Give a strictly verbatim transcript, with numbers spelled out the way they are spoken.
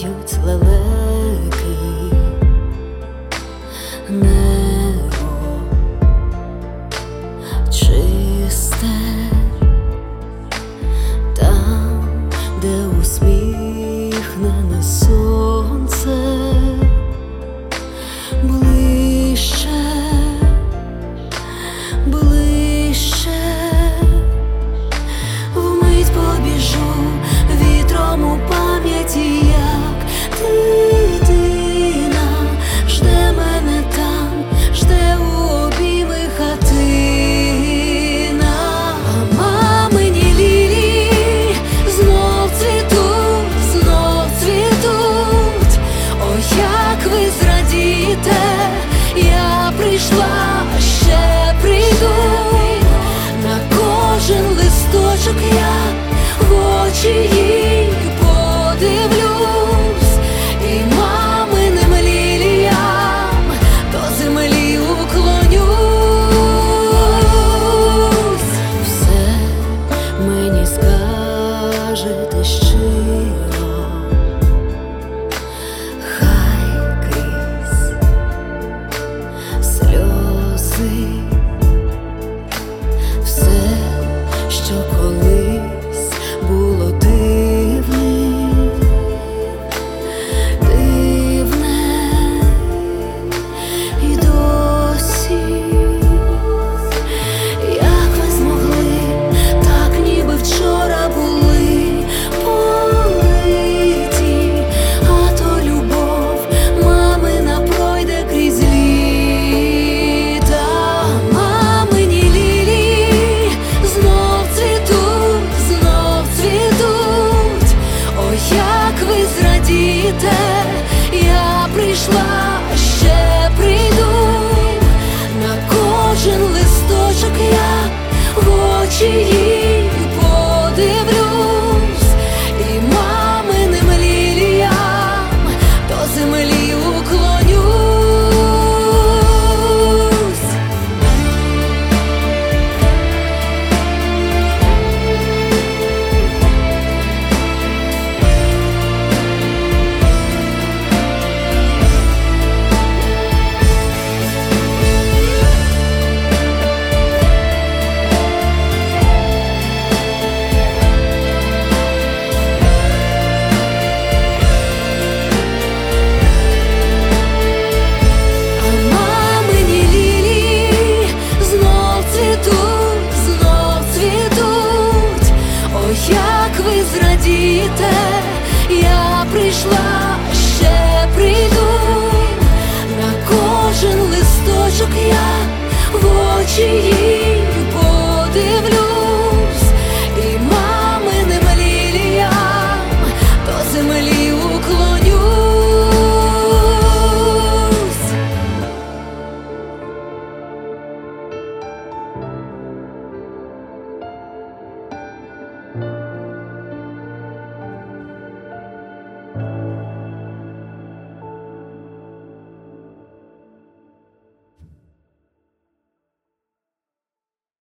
співають лелеки, небо чисте, там, де усміхнене сонце, ближче, ближче, вмить побіжу вітром у пам'яті, як дитина жде мене там, жде у обійми хатина. А мамині лілії знов цвітуть, знов цвітуть. Ой, як ви зрадієте, я прийшла, ще прийду. На кожен листочок я в очі їй подивлюсь, і маминим ліліям до землі уклонюсь. Все мені скажете щиро, хай крізь сльози все, що колись було дивним, дивне і досі. Як ви змогли, так ніби вчора були политі, а то любов мамина пройде крізь літа. Мамині лілії знов цвітуть, знов цвітуть. Ой, як ви зрадієте, я прийшла, ще прийду. На кожен листочок я в очі їй подивлюсь, і маминим ліліям до землі уклонюсь. А мамині лілії знов цвітуть, знов цвітуть. Ой, як ви зрадієте, я прийшла, ще прийду. На кожен листочок я в очі їй